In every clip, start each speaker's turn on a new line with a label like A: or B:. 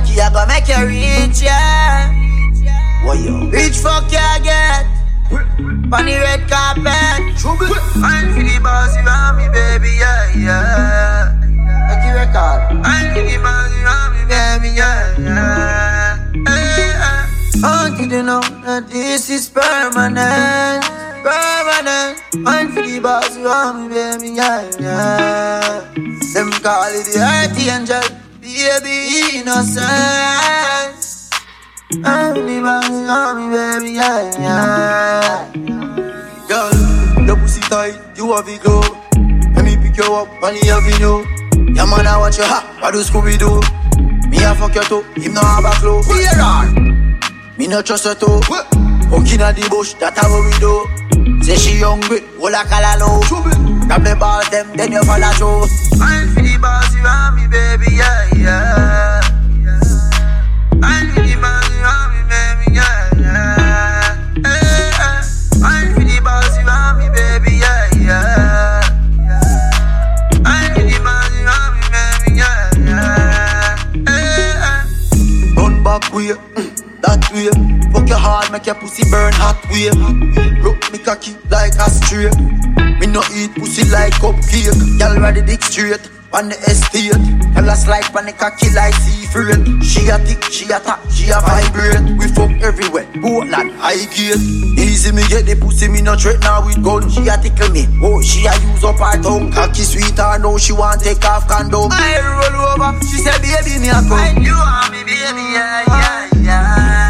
A: cocky, I go make you reach, yeah. What you? Rich fuck you get. On the red carpet. I'm for the boss, you want me, baby, yeah, yeah. Make you record. I'm for the boss, you want me, baby, yeah, yeah. I want you to know that this is permanent, permanent. I'm for the boss, you want me, baby, yeah, yeah. Them call it the earthy angel, baby, innocence. I'm the boss, you want me, baby, yeah, yeah.
B: Girl, your pussy tight, you have it glow. Let me pick you up on the avenue. Your man, I want you hot, what do Scooby-Doo? Me a fuck you too, him no have a clue. Me no trust her too. Walking at the bush, that's how we do. Say she hungry, hold a calalo. Grab the ball, them, then you follow through.
A: I'm for the boss, you want me, baby, yeah, yeah. I'm for the boss, you want me, baby, yeah, yeah. I'm for the boss, you want me, baby, yeah, yeah. I'm for the boss, you want me, baby, yeah, yeah.
B: Run back way, that way. Fuck your heart, make your pussy burn hot way. Rock me cocky like a stray. Me no eat pussy like cupcake. Y'all ride the dick straight on the estate. Y'all a slide on the cocky like seafood. She a tick, she a tap, she a vibrate. We fuck everywhere, Portland, Highgate. Easy me get the pussy, me no threat now with gun. She a tickle me, oh she a use up her tongue. Cocky sweet her now she want take off condom.
A: I roll over, she said baby me a come. And you want me baby, yeah, yeah, yeah.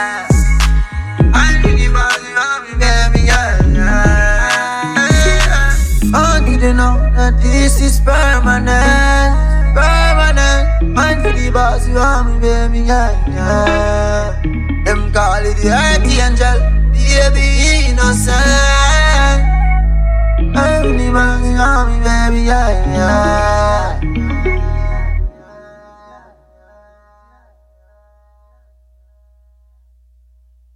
A: I'm the boss, you want me baby, yeah, yeah. I want you to know that this is permanent, permanent. I'm the boss, you want me baby, yeah, yeah. Them call it the earthy angel, baby innocent. I'm the boss, you want me baby, yeah, yeah.